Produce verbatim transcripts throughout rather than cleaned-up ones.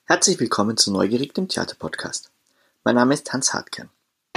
Herzlich willkommen zu Neugierig, dem Theaterpodcast. Mein Name ist Hans Hartkern.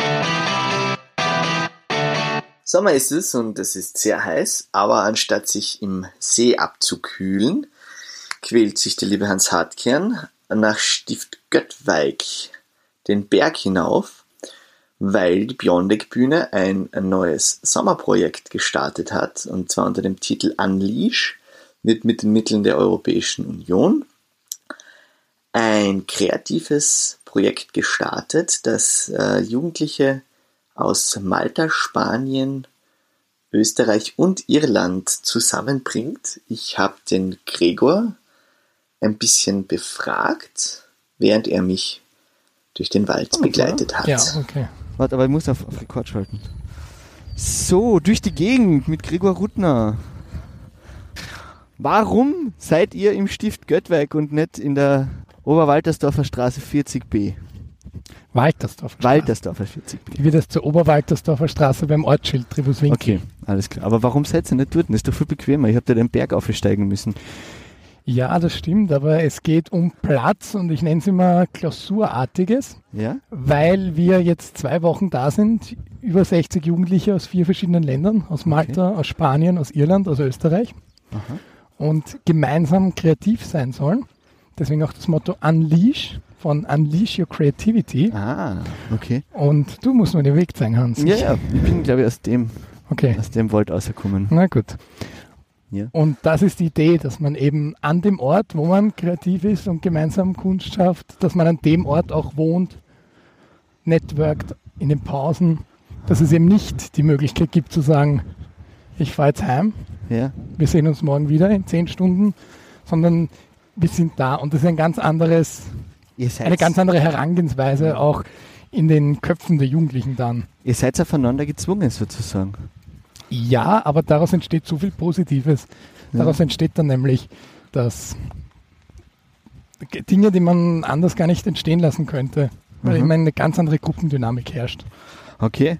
Sommer ist es und es ist sehr heiß, aber anstatt sich im See abzukühlen, quält sich der liebe Hans Hartkern nach Stift Göttweig den Berg hinauf, weil die Beyondec-Bühne ein, ein neues Sommerprojekt gestartet hat, und zwar unter dem Titel Unleash, wird mit den Mitteln der Europäischen Union ein kreatives Projekt gestartet, das äh, Jugendliche aus Malta, Spanien, Österreich und Irland zusammenbringt. Ich habe den Gregor ein bisschen befragt, während er mich durch den Wald oh, begleitet hat. Ja, okay. Warte, aber ich muss auf, auf Rekord schalten. So, durch die Gegend mit Gregor Ruttner. Warum seid ihr im Stift Göttweig und nicht in der Oberwaltersdorfer Straße vierzig b? Waltersdorfer Straße. Waltersdorfer vierzig b. Wie wird das zur Oberwaltersdorfer Straße beim Ortsschild Tribuswinkel? Okay, alles klar. Aber warum seid ihr nicht dort? Das ist doch viel bequemer. Ich habe da den Berg aufsteigen müssen. Ja, das stimmt, aber es geht um Platz und ich nenne es immer Klausurartiges, ja? Weil wir jetzt zwei Wochen da sind, über sechzig Jugendliche aus vier verschiedenen Ländern, aus Malta, okay. aus Spanien, aus Irland, aus Österreich. Aha. Und gemeinsam kreativ sein sollen. Deswegen auch das Motto Unleash, von Unleash Your Creativity. Ah, okay. Und du musst mir den Weg zeigen, Hans. Ja, ja, ich bin, glaube ich, aus dem, okay. aus dem Wald rausgekommen. Na gut. Ja. Und das ist die Idee, dass man eben an dem Ort, wo man kreativ ist und gemeinsam Kunst schafft, dass man an dem Ort auch wohnt, networkt in den Pausen, dass es eben nicht die Möglichkeit gibt zu sagen, ich fahre jetzt heim, ja. wir sehen uns morgen wieder in zehn Stunden, sondern wir sind da und das ist ein ganz anderes, eine ganz andere Herangehensweise auch in den Köpfen der Jugendlichen dann. Ihr seid aufeinander gezwungen sozusagen. Ja, aber daraus entsteht so viel Positives. Daraus ja. entsteht dann nämlich, dass Dinge, die man anders gar nicht entstehen lassen könnte, weil mhm. immer eine ganz andere Gruppendynamik herrscht. Okay.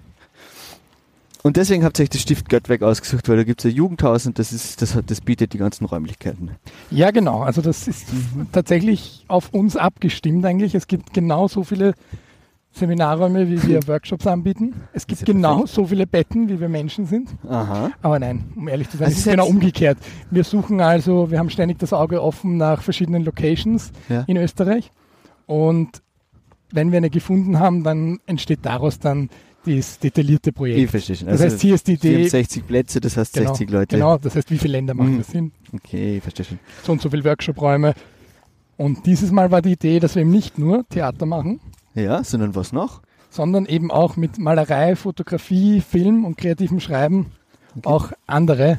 Und deswegen habt ihr euch das Stift Göttweig ausgesucht, weil da gibt es ein Jugendhaus und das, ist, das, hat, das bietet die ganzen Räumlichkeiten. Ja, genau. Also das ist mhm. tatsächlich auf uns abgestimmt eigentlich. Es gibt genau so viele Seminarräume, wie wir Workshops anbieten. Es gibt genau perfekt. so viele Betten, wie wir Menschen sind. Aha. Aber nein, um ehrlich zu sein, also es ist genau umgekehrt. Wir suchen also, wir haben ständig das Auge offen nach verschiedenen Locations ja. in Österreich. Und wenn wir eine gefunden haben, dann entsteht daraus dann das detaillierte Projekt. Ich verstehe schon. Also das heißt, hier ist die Idee... vierundsechzig Plätze, das heißt genau, sechzig Leute. Genau, das heißt, wie viele Länder machen mhm. das Sinn? Okay, ich verstehe schon. So und so viele Workshop-Räume. Und dieses Mal war die Idee, dass wir eben nicht nur Theater machen, ja, sondern was noch? Sondern eben auch mit Malerei, Fotografie, Film und kreativem Schreiben okay. auch andere,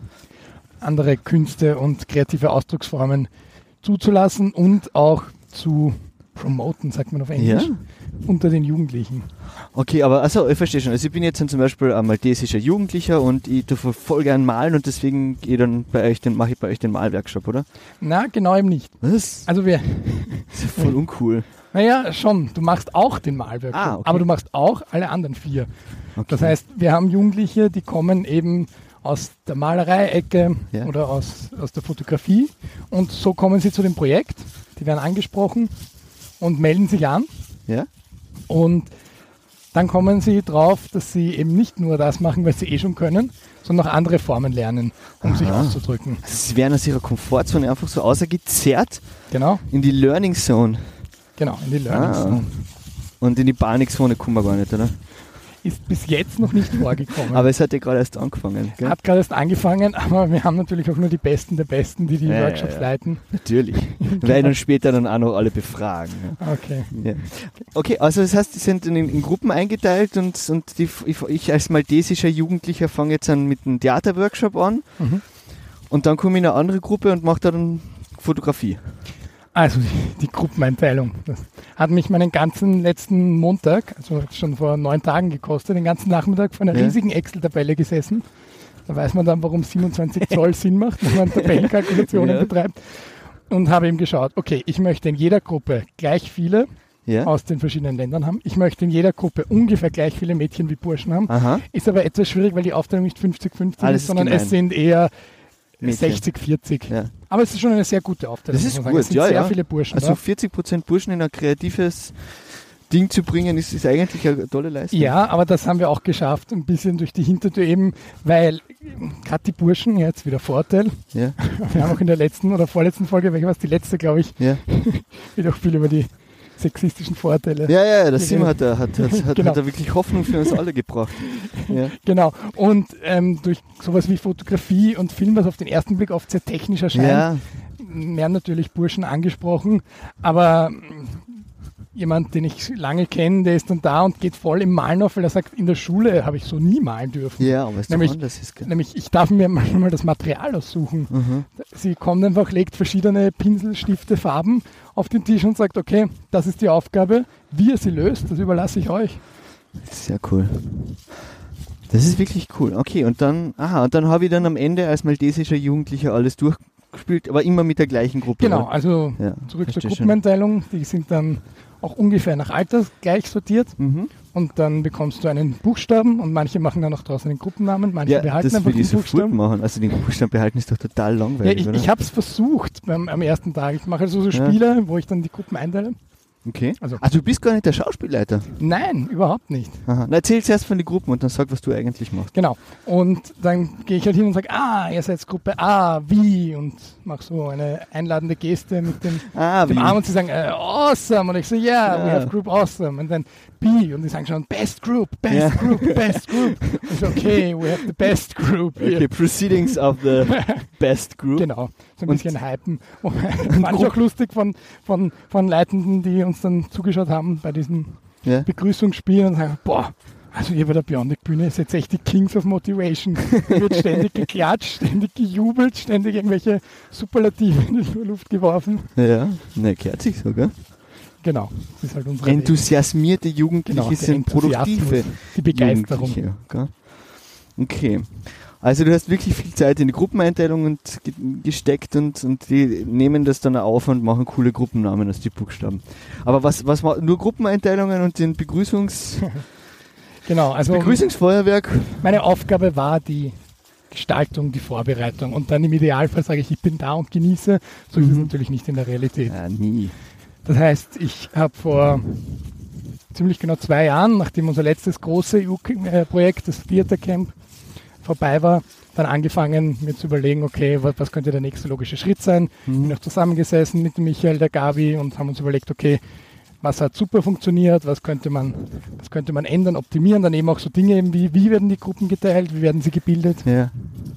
andere Künste und kreative Ausdrucksformen zuzulassen und auch zu promoten, sagt man auf Englisch, ja. unter den Jugendlichen. Okay, aber also ich verstehe schon. Also ich bin jetzt zum Beispiel ein maltesischer Jugendlicher und ich tue voll gern malen und deswegen gehe dann bei euch den, mache ich bei euch den Malworkshop, oder? Na, genau eben nicht. Was? Also wir... Das ist ja voll uncool. Naja, schon. Du machst auch den Malworkshop, ah, okay. aber du machst auch alle anderen vier. Okay. Das heißt, wir haben Jugendliche, die kommen eben aus der Malerei-Ecke ja. oder aus, aus der Fotografie und so kommen sie zu dem Projekt. Die werden angesprochen und melden sich an. Ja. Und dann kommen sie drauf, dass sie eben nicht nur das machen, was sie eh schon können, sondern auch andere Formen lernen, um Aha. sich auszudrücken. Also sie werden aus ihrer Komfortzone einfach so außergezerrt genau. in die Learning Zone. Genau, in die Learning Zone. Ah. Und in die Panikzone kommen wir gar nicht, oder? Ist bis jetzt noch nicht vorgekommen. Aber es hat ja gerade erst angefangen. Gell? Hat gerade erst angefangen, aber wir haben natürlich auch nur die Besten der Besten, die die ja, Workshops ja, ja. leiten. Natürlich. Weil dann später dann auch noch alle befragen. Ja. Okay. Ja. Okay, also das heißt, die sind in, in Gruppen eingeteilt und, und die, ich, ich als maltesischer Jugendlicher fange jetzt an mit einem Theaterworkshop an mhm. und dann komme ich in eine andere Gruppe und mache dann Fotografie. Also die, die Gruppeneinteilung. Das hat mich meinen ganzen letzten Montag, also schon vor neun Tagen gekostet, den ganzen Nachmittag vor einer ja. riesigen Excel-Tabelle gesessen. Da weiß man dann, warum siebenundzwanzig Zoll Sinn macht, wenn man Tabellenkalkulationen ja. betreibt. Und habe eben geschaut, okay, ich möchte in jeder Gruppe gleich viele ja. aus den verschiedenen Ländern haben. Ich möchte in jeder Gruppe ungefähr gleich viele Mädchen wie Burschen haben. Aha. Ist aber etwas schwierig, weil die Aufteilung nicht fünfzig fünfzig Alles ist, sondern gemein. es sind eher Mädchen. sechzig vierzig. Ja. Aber es ist schon eine sehr gute Aufteilung. Das ist muss man gut, sagen. Es sind ja, sehr ja. viele Burschen Also da. vierzig Prozent Burschen in ein kreatives Ding zu bringen, ist, ist eigentlich eine tolle Leistung. Ja, aber das haben wir auch geschafft, ein bisschen durch die Hintertür eben, weil gerade die Burschen, jetzt wieder Vorteil, Ja. wir haben auch in der letzten oder vorletzten Folge, welche war es, die letzte, glaube ich, Ja, wieder auch viel über die sexistischen Vorteile. ja, ja, das Sim hat, er- hat, hat, hat, Genau. hat er wirklich Hoffnung für uns alle gebracht. Ja. Genau. Und ähm, durch sowas wie Fotografie und Film, was auf den ersten Blick oft sehr technisch erscheint, Ja, werden natürlich Burschen angesprochen, aber mm, jemand, den ich lange kenne, der ist dann da und geht voll im Malen auf, weil er sagt, in der Schule habe ich so nie malen dürfen. ja, aber es ist Nämlich- doch anders. Ist, gell? Nämlich, ich darf mir manchmal das Material aussuchen. Mhm. Sie kommt einfach, legt verschiedene Pinsel, Stifte, Farben auf den Tisch und sagt, okay, das ist die Aufgabe. Wie ihr sie löst, das überlasse ich euch. Sehr cool. Das ist wirklich cool. Okay, und dann, aha, und dann habe ich dann am Ende als maldesischer Jugendlicher alles durchgespielt, aber immer mit der gleichen Gruppe. Genau, oder? also Ja, zurück zur verstehe schon. Gruppeneinteilung. Die sind dann auch ungefähr nach Alter gleich sortiert. Mhm. Und dann bekommst du einen Buchstaben und manche machen dann auch draußen einen Gruppennamen, manche Ja, behalten das einfach will den ich sofort Buchstaben. machen. Also den Buchstaben behalten ist doch total Ja, langweilig, ich oder? ich habe es versucht beim, am ersten Tag. Ich mache also so Ja. Spiele, wo ich dann die Gruppen einteile. Okay. Also- Also, du bist gar nicht der Schauspielleiter. Nein, überhaupt nicht. Aha. Na, erzähl zuerst von den Gruppen und dann sag, was du eigentlich machst. Genau. Und dann gehe ich halt hin und sage, ah, ihr seid Gruppe A, wie? Und mache so eine einladende Geste mit dem, Ah, dem Arm und sie sagen, äh, awesome. Und ich so, yeah, we Ja. have group awesome. Und dann B. Und die sagen schon, best group, best Ja. group, best group. Und ich so, okay, we have the best group here. Okay, Proceedings of the Best Group. Genau, so ein Und- bisschen hypen. Und fand ich auch lustig von, von, von Leitenden, die uns dann zugeschaut haben bei diesem Ja. Begrüßungsspiel und sagen, boah, also ihr bei der Bionic-Bühne ist jetzt echt die Kings of Motivation. Da wird ständig geklatscht, ständig gejubelt, ständig irgendwelche Superlative in die Luft geworfen. Ja, ne, kehrt sich so, gell? Genau, das ist halt unsere Welt. Enthusiasmierte Jugendliche Genau, der sind produktive Enthusiasmus, die Begeisterung. Jugendliche. Gell? Okay. Also du hast wirklich viel Zeit in die Gruppeneinteilung und ge- gesteckt und, und die nehmen das dann auf und machen coole Gruppennamen aus die Buchstaben. Aber was, was war nur Gruppeneinteilungen und den Begrüßungs, Genau, also Begrüßungsfeuerwerk? meine Aufgabe war die Gestaltung, die Vorbereitung und dann im Idealfall sage ich, ich bin da und genieße. So ist es Mhm. natürlich nicht in der Realität. Ja, nie. Das heißt, ich habe vor ziemlich genau zwei Jahren, nachdem unser letztes große E U-Projekt, das Theater Camp, vorbei war, dann angefangen, mir zu überlegen, okay, was, was könnte der nächste logische Schritt sein. Mhm. Bin auch zusammengesessen mit dem Michael, der Gabi und haben uns überlegt, okay, was hat super funktioniert, was könnte man, was könnte man ändern, optimieren, dann eben auch so Dinge eben wie, wie werden die Gruppen geteilt, wie werden sie gebildet Ja.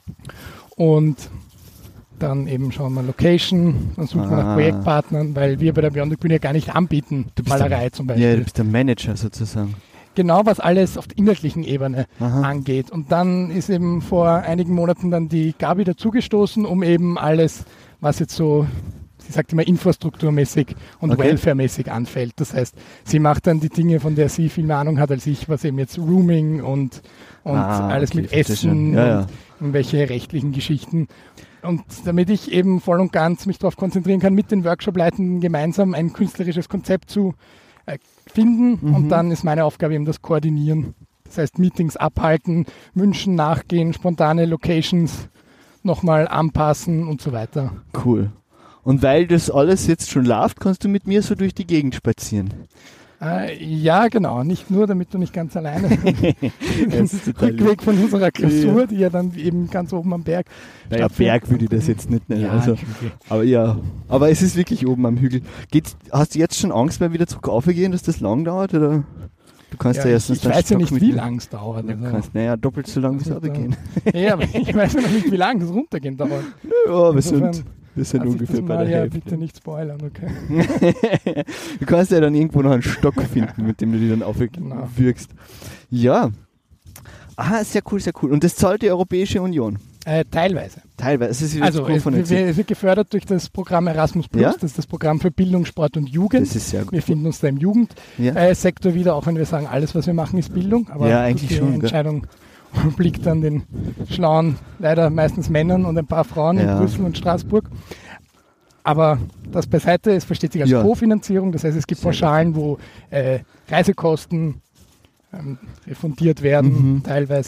und dann eben schauen wir Location, dann suchen wir nach Ah. Projektpartnern, weil wir bei der Bionic Bühne ja gar nicht anbieten, Du bist Malerei der, zum Beispiel. Ja, du bist der Manager sozusagen. Genau, was alles auf der inhaltlichen Ebene Aha. angeht. Und dann ist eben vor einigen Monaten dann die Gabi dazugestoßen, um eben alles, was jetzt so, sie sagt immer infrastrukturmäßig und Okay. welfaremäßig anfällt. Das heißt, sie macht dann die Dinge, von der sie viel mehr Ahnung hat als ich, was eben jetzt Rooming und, und Ah, alles okay, mit verstehe schon. Essen Ja, ja. und irgendwelche rechtlichen Geschichten. Und damit ich eben voll und ganz mich darauf konzentrieren kann, mit den Workshop-Leitenden gemeinsam ein künstlerisches Konzept zu äh, finden. Mhm. Und dann ist meine Aufgabe eben das Koordinieren. Das heißt, Meetings abhalten, Wünschen nachgehen, spontane Locations nochmal anpassen und so weiter. Cool. Und weil das alles jetzt schon läuft, kannst du mit mir so durch die Gegend spazieren. Äh, ja, genau. Nicht nur, damit du nicht ganz alleine Das ist total lieb. Rückweg von unserer Klausur, Ja. die ja dann eben ganz oben am Berg Naja, stattfindet. Berg würde ich das jetzt nicht nennen. Ja, also, okay. aber ja, aber es ist wirklich oben am Hügel. Geht's, hast du jetzt schon Angst, weil wieder zurück aufgehen, dass das lang dauert? Oder du kannst ja, Ja, erstens ich ich den weiß ja Stock nicht, wie mitnehmen. lang es dauert. Du Also. kannst, naja, doppelt so lang bis Also da- runtergehen. Ja, aber ich weiß ja noch nicht, wie lange das Runtergehen dauert. Ja, wir Insofern sind, wir sind lass ich ungefähr das bei mal der ja Hälfte. bitte nicht spoilern, okay? Du kannst ja dann irgendwo noch einen Stock finden, mit dem du die dann Genau. aufwirkst. Ja. Aha, sehr cool, sehr cool. Und das zahlt die Europäische Union? Äh, teilweise. Teilweise. Es ist Also es, von wir, es wird gefördert durch das Programm Erasmus Plus, Ja? das ist das Programm für Bildung, Sport und Jugend. Das ist sehr gut. Wir finden uns da im Jugendsektor Ja. wieder, auch wenn wir sagen, alles, was wir machen, ist Bildung. Aber Ja, eigentlich die schon, gell? Entscheidung obliegt an den schlauen, leider meistens Männern und ein paar Frauen Ja. in Brüssel und Straßburg. Aber das beiseite, es versteht sich als Ja. Kofinanzierung, das heißt, es gibt Sehr Pauschalen, wo äh, Reisekosten ähm, refundiert werden, Mhm. teilweise.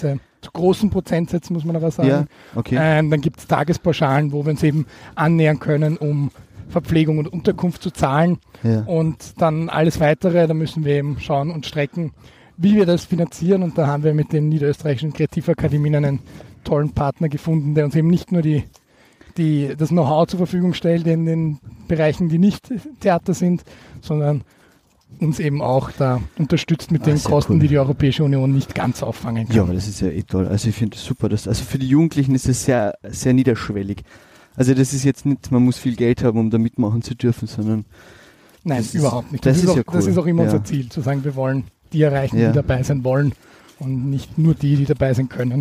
zu großen Prozentsätzen, muss man aber sagen. Ja, okay. Ähm, dann gibt es Tagespauschalen, wo wir uns eben annähern können, um Verpflegung und Unterkunft zu zahlen. Ja. Und dann alles Weitere, da müssen wir eben schauen und strecken, wie wir das finanzieren. Und da haben wir mit den niederösterreichischen Kreativakademien einen tollen Partner gefunden, der uns eben nicht nur die, die, das Know-how zur Verfügung stellt in den Bereichen, die nicht Theater sind, sondern uns eben auch da unterstützt mit Ah, den sehr Kosten, cool. die die Europäische Union nicht ganz auffangen kann. Ja, aber das ist ja eh toll. Also ich finde das super. Dass, also für die Jugendlichen ist es sehr, sehr niederschwellig. Also das ist jetzt nicht, man muss viel Geld haben, um da mitmachen zu dürfen, sondern Nein, das ist- überhaupt nicht. das Das, ist ist auch, ja cool. das ist auch immer Ja. unser Ziel, zu sagen, wir wollen die erreichen, Ja. die dabei sein wollen und nicht nur die, die dabei sein können.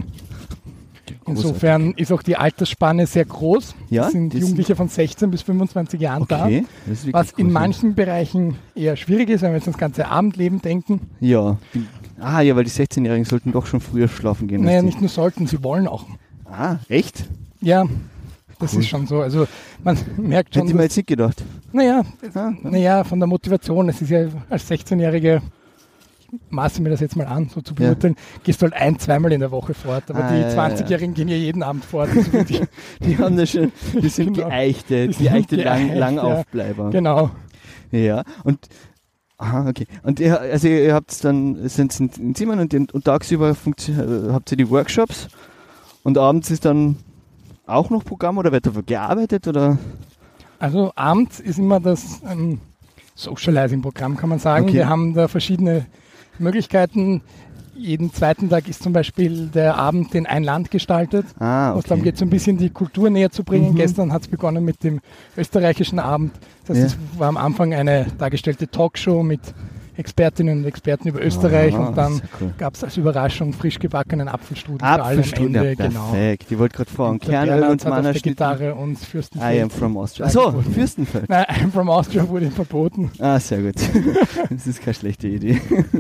Insofern ist auch die Altersspanne sehr groß. Ja, es sind die sind- Jugendliche von sechzehn bis fünfundzwanzig Jahren da. okay. Das ist wirklich Was in cool. manchen Bereichen eher schwierig ist, wenn wir jetzt ans ganze Abendleben denken. Ja. Ah ja, weil die sechzehnjährigen sollten doch schon früher schlafen gehen. als Naja, die- nicht nur sollten, sie wollen auch. Ah, echt? Ja, das Cool. ist schon so. Also man merkt schon, Hätte ich mir dass, jetzt nicht gedacht. naja, Ah, naja, von der Motivation, es ist ja als sechzehnjährige, ich maße mir das jetzt mal an, so zu Ja. beurteilen, gehst du halt ein-, zweimal in der Woche fort. Aber Ah, die ja, ja, ja. zwanzigjährigen gehen ja jeden Abend fort. Also die, Die haben das schon, die sind Genau. geeichte, Die die eichte sind lang, geeicht, Langaufbleiber. genau. Ja, und aha, okay. Und ihr, also ihr habt dann, sind in, in Zimmern und, und tagsüber funktio- äh, habt ihr die Workshops und abends ist dann auch noch Programm oder wird da gearbeitet oder? Also abends ist immer das ähm, Socializing-Programm, kann man sagen. Okay. Wir haben da verschiedene Möglichkeiten. Jeden zweiten Tag ist zum Beispiel der Abend in ein Land gestaltet. Ah, Wo es darum okay. geht, so ein bisschen die Kultur näher zu bringen. Mhm. Gestern hat es begonnen mit dem österreichischen Abend. Das heißt, Ja. es war am Anfang eine dargestellte Talkshow mit Expertinnen und Experten über Österreich Ah, und dann sehr cool. gab es als Überraschung frisch gebackenen Apfelstrudel für alle am Apfelstrudel, Ende. ja, Genau. perfekt. Ich wollte gerade fragen, Der Kernöl Bernhard und hat auf der Mannerschnitt. Gitarre und Fürstenfeld. I am from Austria. Achso, Angeboten. Fürstenfeld. Nein, I'm from Austria wurde verboten. Ah, sehr gut. Das ist keine schlechte Idee.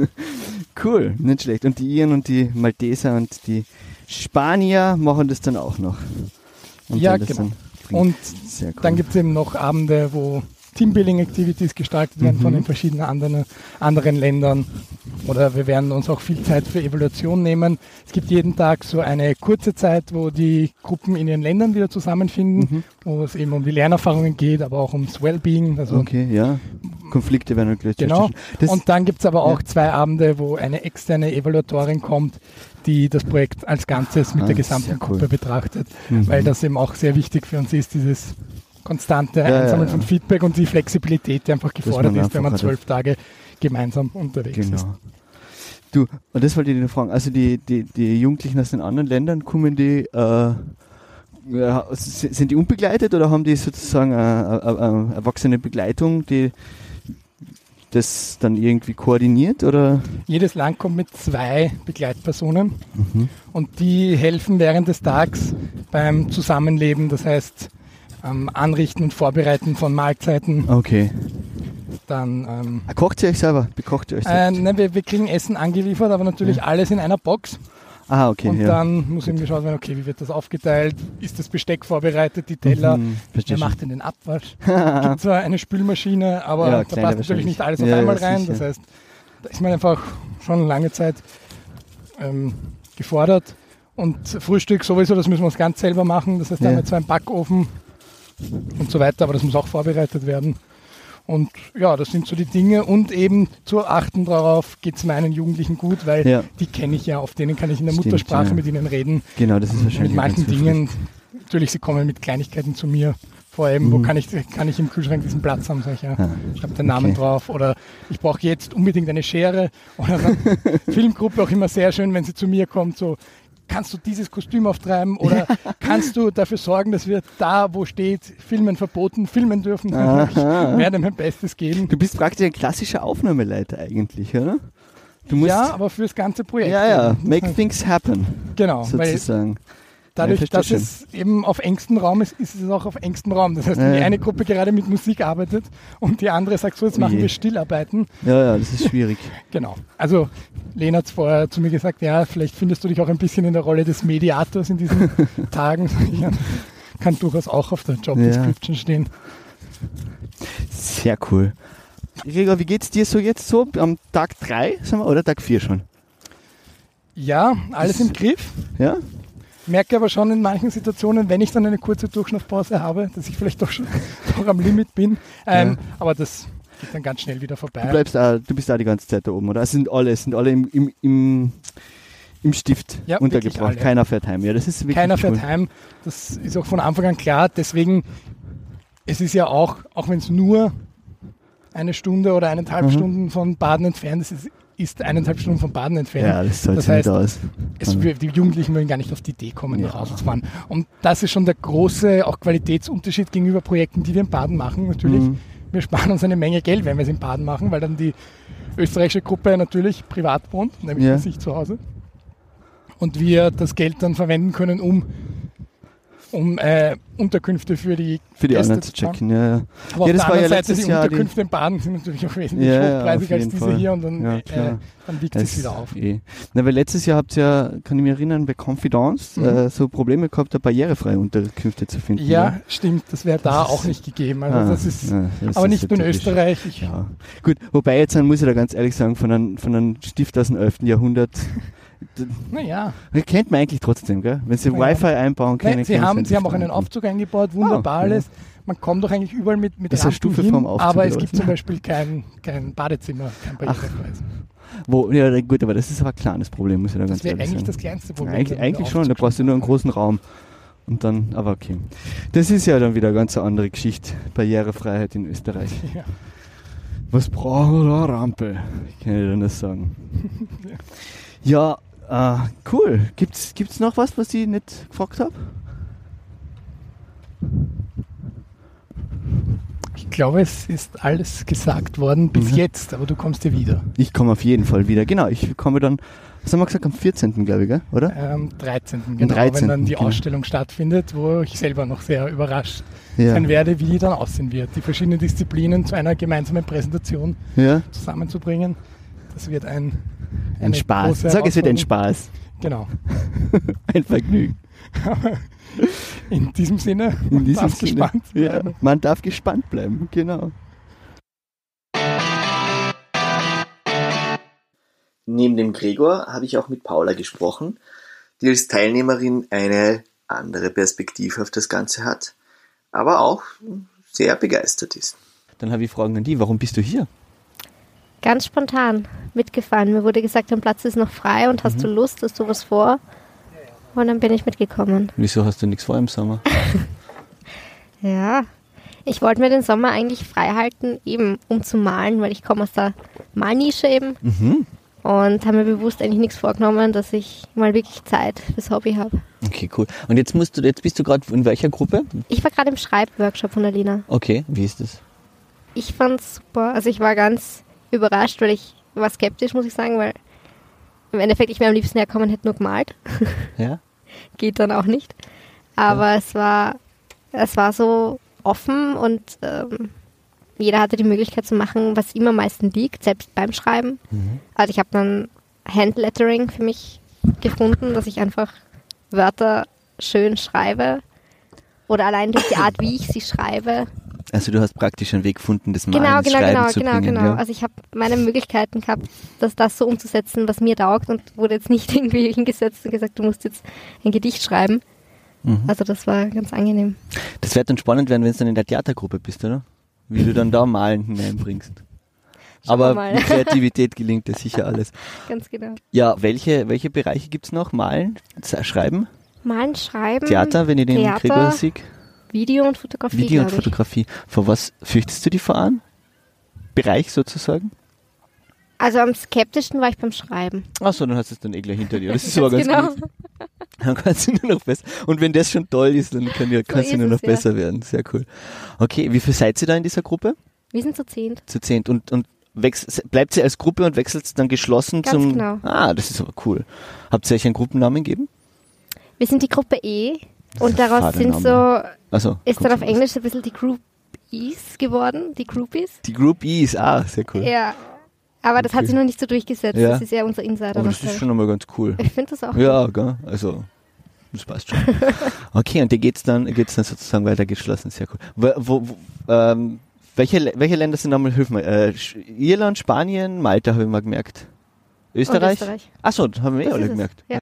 Cool, nicht schlecht. Und die Iren und die Malteser und die Spanier machen das dann auch noch. Und Ja, dann das genau. dann bringen. Und Sehr cool. dann gibt es eben noch Abende, wo Teambuilding-Activities gestaltet werden Mhm. von den verschiedenen anderen, anderen Ländern. Oder wir werden uns auch viel Zeit für Evaluation nehmen. Es gibt jeden Tag so eine kurze Zeit, wo die Gruppen in ihren Ländern wieder zusammenfinden, Mhm. wo es eben um die Lernerfahrungen geht, aber auch ums Wellbeing. Also Okay, ja. Konflikte werden gelöst. Genau. Das, Und dann gibt es aber auch Ja. zwei Abende, wo eine externe Evaluatorin kommt, die das Projekt als Ganzes mit Ah, der sehr gesamten cool. Gruppe betrachtet, Mhm. weil das eben auch sehr wichtig für uns ist, dieses konstante Ja, ja, Einsammeln ja. von Feedback und die Flexibilität, die einfach gefordert man ist, wenn man einfach zwölf Tage gemeinsam unterwegs ist. Genau. Du, und das wollte ich dir fragen. Also die, die, die Jugendlichen aus den anderen Ländern, kommen die, äh, ja, s- sind die unbegleitet oder haben die sozusagen eine, eine, eine erwachsene Begleitung, die das dann irgendwie koordiniert oder? Jedes Land kommt mit zwei Begleitpersonen Mhm. und die helfen während des Tags beim Zusammenleben, das heißt ähm, Anrichten und Vorbereiten von Mahlzeiten, Okay. dann ähm, Ah, kocht ihr euch selber? Bekocht ihr euch Äh, selbst? nein, wir, wir kriegen Essen angeliefert, aber natürlich Ja. alles in einer Box. Ah, okay. Und ja. dann muss eben geschaut werden, okay, wie wird das aufgeteilt? Ist das Besteck vorbereitet, die Teller? Mhm, verstehe Wer schon. macht denn den Abwasch? Es gibt zwar eine Spülmaschine, aber Ja, da kleine passt natürlich wahrscheinlich. nicht alles auf Ja, einmal ja, rein. sicher. Das heißt, da ist man einfach schon lange Zeit ähm, gefordert. Und Frühstück sowieso, das müssen wir uns ganz selber machen. Das heißt, da Ja. haben wir zwar einen Backofen und so weiter, aber das muss auch vorbereitet werden. Und ja, das sind so die Dinge. Und eben zu achten darauf, geht es meinen Jugendlichen gut, weil Ja. die kenne ich ja, auf denen kann ich in der Stimmt, Muttersprache ja. mit ihnen reden. Genau, das ist wahrscheinlich Mit auch ganz manchen hilfreich. Dingen, natürlich, sie kommen mit Kleinigkeiten zu mir. Vor allem, wo Mhm. kann ich, kann ich im Kühlschrank diesen Platz haben? Sag ich, ja. Ah, Ich habe den Namen okay. drauf. Oder ich brauche jetzt unbedingt eine Schere. Oder dann Filmgruppe auch immer sehr schön, wenn sie zu mir kommt, so, kannst du dieses Kostüm auftreiben oder kannst du dafür sorgen, dass wir da, wo steht, Filmen verboten, filmen dürfen? Ich Aha. werde mein Bestes geben. Du bist praktisch ein klassischer Aufnahmeleiter eigentlich, oder? Du musst, Ja, aber fürs ganze Projekt. ja, ja, make things happen, Genau, weil sozusagen. dadurch, Ja, dass verstehe es eben auf engstem Raum ist, ist es auch auf engstem Raum. Das heißt, wenn Ja. die eine Gruppe gerade mit Musik arbeitet und die andere sagt, so, jetzt machen Oje. wir Stillarbeiten. Ja, ja, das ist schwierig. Genau. Also Lena hat vorher zu mir gesagt, ja, vielleicht findest du dich auch ein bisschen in der Rolle des Mediators in diesen Tagen. Ja, kann durchaus auch auf der Job Description stehen. Sehr cool. Gregor, wie geht's dir so jetzt so? Am Tag drei, sagen wir, oder Tag vier schon? Ja, alles im Griff. Ja? Merke aber schon in manchen Situationen, wenn ich dann eine kurze Durchschnaufpause habe, dass ich vielleicht doch schon doch am Limit bin. Ähm, Ja. Aber das geht dann ganz schnell wieder vorbei. Du bleibst auch, du bist da die ganze Zeit da oben, oder? Es sind alle, es sind alle im, im, im, im Stift Ja, untergebracht. wirklich alle. Keiner fährt heim. Ja, das ist wirklich Keiner cool. fährt heim. Das ist auch von Anfang an klar. Deswegen, es ist ja auch, auch wenn es nur eine Stunde oder eineinhalb Mhm. Stunden von Baden entfernt ist, ist, ist eineinhalb Stunden von Baden entfernt. Ja, das zahlt Das sich nicht heißt, aus. Es, wir- die Jugendlichen wollen gar nicht auf die Idee kommen, Ja. nach Hause zu fahren. Und das ist schon der große auch Qualitätsunterschied gegenüber Projekten, die wir in Baden machen. Natürlich, Mhm. wir sparen uns eine Menge Geld, wenn wir es in Baden machen, weil dann die österreichische Gruppe natürlich privat wohnt, nämlich Ja. bei sich zu Hause. Und wir das Geld dann verwenden können, um, um äh, Unterkünfte für die Für die Gäste anderen zu zahlen. checken. Ja, ja. Aber auf Ja, das der war ja anderen Seite, letztes die Jahr die- Unterkünfte in Baden sind natürlich auch wesentlich Ja, ja, hochpreisiger auf als jeden diese Fall. hier und dann, Ja, äh, klar. dann wiegt Es es wieder auf. Eh. Na, weil letztes Jahr habt ihr ja, kann ich mich erinnern, bei Confidence Mhm. äh, so Probleme gehabt, da barrierefreie Unterkünfte zu finden. Ja, stimmt, das wäre da Das ist- auch nicht gegeben. Also Ah, das ist, ja, das aber ist nicht so nur in typisch. Österreich. Ich, Ja. Gut, wobei jetzt muss ich da ganz ehrlich sagen, von einem, von einem Stift aus dem elften Jahrhundert, Naja, das kennt man eigentlich trotzdem, gell? Wenn sie Ja. Wi-Fi einbauen können. Nein, sie, können haben, einen sie haben auch Stift einen einbauen. Aufzug eingebaut, wunderbar Ah, ja. alles. Man kommt doch eigentlich überall mit, mit Das ist eine Rampen Stufe hin, vom Aufzug aber es oder gibt was? zum Beispiel kein, kein Badezimmer, kein barrierefreies. Wo, ja, gut, aber das ist aber ein kleines Problem, muss ich da ganz Das wäre ehrlich eigentlich sagen. das kleinste Problem. Eigentlich, wenn eigentlich der schon, da Aufzug brauchst du nur einen großen Raum. Und dann, aber okay. Das ist ja dann wieder eine ganz andere Geschichte. Barrierefreiheit in Österreich. Ja. Was brauchen wir da? Rampe. Ich kann ich dann das sagen. Ja, äh, cool. Gibt's, gibt's noch was, was ich nicht gefragt habe? Ich glaube, es ist alles gesagt worden bis Mhm. jetzt, aber du kommst ja wieder. Ich komme auf jeden Fall wieder. Genau, ich komme dann, was haben wir gesagt, am vierzehnten glaube ich, gell? oder? Am dreizehnten Am genau, wenn dreizehnten, dann die genau. Ausstellung stattfindet, wo ich selber noch sehr überrascht Ja. sein werde, wie die dann aussehen wird. Die verschiedenen Disziplinen zu einer gemeinsamen Präsentation ja. zusammenzubringen, das wird ein, Ein eine Spaß. große Sag, es wird ein Herausforderung. Spaß. Genau. Ein Vergnügen. In diesem Sinne, In man diesem darf Sinne. gespannt Ja, bleiben. man darf gespannt bleiben, genau. Neben dem Gregor habe ich auch mit Paula gesprochen, die als Teilnehmerin eine andere Perspektive auf das Ganze hat, aber auch sehr begeistert ist. Dann habe ich Fragen an die. Warum bist du hier? Ganz spontan mitgefahren. Mir wurde gesagt, dein Platz ist noch frei und hast du Lust, hast du was vor? Und dann bin ich mitgekommen. Wieso hast du nichts vor im Sommer? Ja, ich wollte mir den Sommer eigentlich frei halten, eben um zu malen, weil ich komme aus der Malnische eben Mhm. und habe mir bewusst eigentlich nichts vorgenommen, dass ich mal wirklich Zeit fürs Hobby habe. Okay, cool. Und jetzt musst du, jetzt bist du gerade in welcher Gruppe? Ich war gerade im Schreibworkshop von der Lina. Okay, wie ist das? Ich fand's super. Also ich war ganz überrascht, weil ich war skeptisch, muss ich sagen, weil im Endeffekt ich wäre am liebsten herkommen, hätte nur gemalt. Ja? Geht dann auch nicht. Aber es war es war so offen und ähm, jeder hatte die Möglichkeit zu machen, was ihm am meisten liegt, selbst beim Schreiben. Mhm. Also ich habe dann Handlettering für mich gefunden, dass ich einfach Wörter schön schreibe oder allein durch die Art, wie ich sie schreibe. Also du hast praktisch einen Weg gefunden, das Malen Genau, ins genau, Schreiben genau, zu genau, bringen. genau. Ja? Also ich habe meine Möglichkeiten gehabt, das, das so umzusetzen, was mir taugt und wurde jetzt nicht irgendwie hingesetzt und gesagt, du musst jetzt ein Gedicht schreiben. Mhm. Also das war ganz angenehm. Das wird dann spannend werden, wenn du dann in der Theatergruppe bist, oder? Wie du dann da Malen hineinbringst. Schauen Aber wir mal. mit Kreativität gelingt das sicher alles. Ganz genau. Ja, welche, welche Bereiche gibt's noch? Malen, Z- Schreiben, Malen, Schreiben, Theater, wenn ich den Theater, Gregor sehe? Video und Fotografie, Video und glaub ich. Fotografie. Vor was fürchtest du dich vor an? Bereich sozusagen? Also am skeptischsten war ich beim Schreiben. Achso, dann hast du es dann eh gleich hinter dir. Das ist aber ganz genau. gut. Dann kannst du nur noch besser. Und wenn das schon toll ist, dann kann ja, kannst du ist nur noch es, ja. besser werden. Sehr cool. Okay, wie viel seid ihr da in dieser Gruppe? Wir sind zu zehnt. Zu zehnt. Und, und wechs- bleibt ihr als Gruppe und wechselt dann geschlossen Ganz zum... genau. Ah, das ist aber cool. Habt ihr euch einen Gruppennamen gegeben? Wir sind die Gruppe E und ist ein daraus fader sind Name. so, Also ist dann auf Englisch so ein bisschen die Groupies geworden, die Groupies. Die Groupies, ah, sehr cool. Ja, aber das Okay. hat sich noch nicht so durchgesetzt. Ja. Das ist ja unser Insider. Aber das was ist da- schon einmal ganz cool. Ich finde das auch. Ja, gell? Also, das passt schon. Okay, und dir geht's dann, geht's dann sozusagen weiter geschlossen. Sehr cool. Wo, wo, wo, ähm, welche, welche Länder sind nochmal, hilf mir, äh, Sch- Irland, Spanien, Malta habe ich mal gemerkt. Österreich? Österreich. Achso, das haben wir eh alle gemerkt. Ja.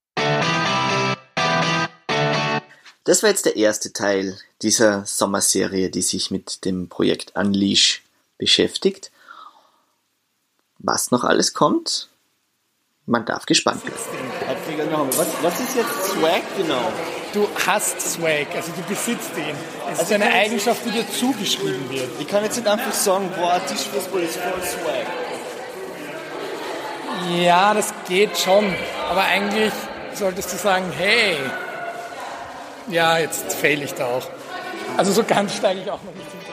Das war jetzt der erste Teil dieser Sommerserie, die sich mit dem Projekt Unleash beschäftigt. Was noch alles kommt, man darf gespannt bleiben. Was, was ist jetzt Swag genau? Du hast Swag, also du besitzt ihn. Es ist eine Eigenschaft, die dir zugeschrieben wird. Ich kann jetzt nicht einfach sagen, boah, Tischfußball ist voll Swag. Ja, das geht schon. Aber eigentlich solltest du sagen, hey, ja, jetzt fail ich da auch. Also so ganz steige ich auch noch nicht hin.